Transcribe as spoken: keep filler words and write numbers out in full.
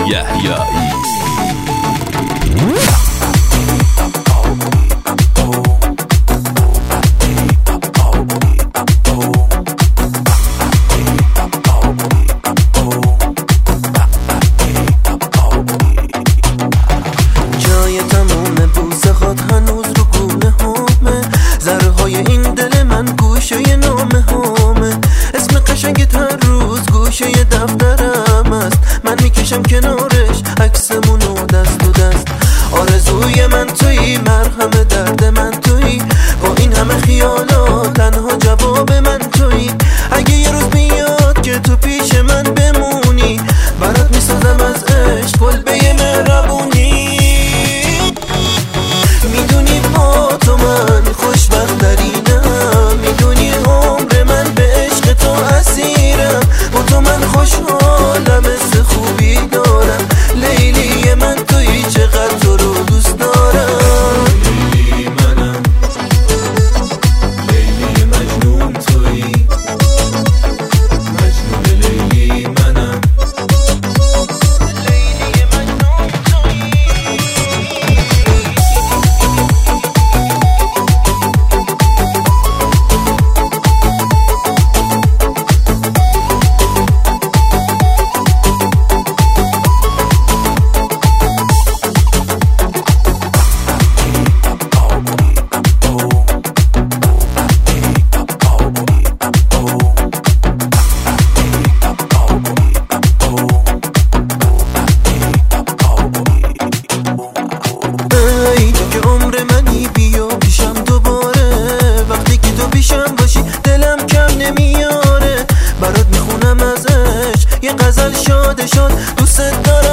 یحیایی. جای تموم بوسه خود هنوز رو گونه همه، ذره های این دل من گوشه نامه همه، اسم قشنگت هر روز گوشه دفترم است، من میکشم کنارش عکسمونو دست و دست. آرزوی من تویی، مرهم درد من تویی، با این همه خیالات تنها جواب من تویی. اگه یه روز بیاد که تو پیش من بمونی، برات میسازم از عشق کلبه مهربونی. میدونی با تو من خوشبخت ترینم، میدونی عمر من به عشق تو اسیرم، با تو من خوشحالم، حس خوبی دارم. لیلی من تویی، چقدر تو رو دوست دارم. لیلی منم، لیلی مجنون تویی، مجنون لیلی منم، لیلی مجنون تویی. ای تو که عمر منی، بیا پیشم دوباره، وقتی که تو پیشم باشی دلم کم نمیاره. برات میخونم ازش یه غزل شاد شاد، دوست دارم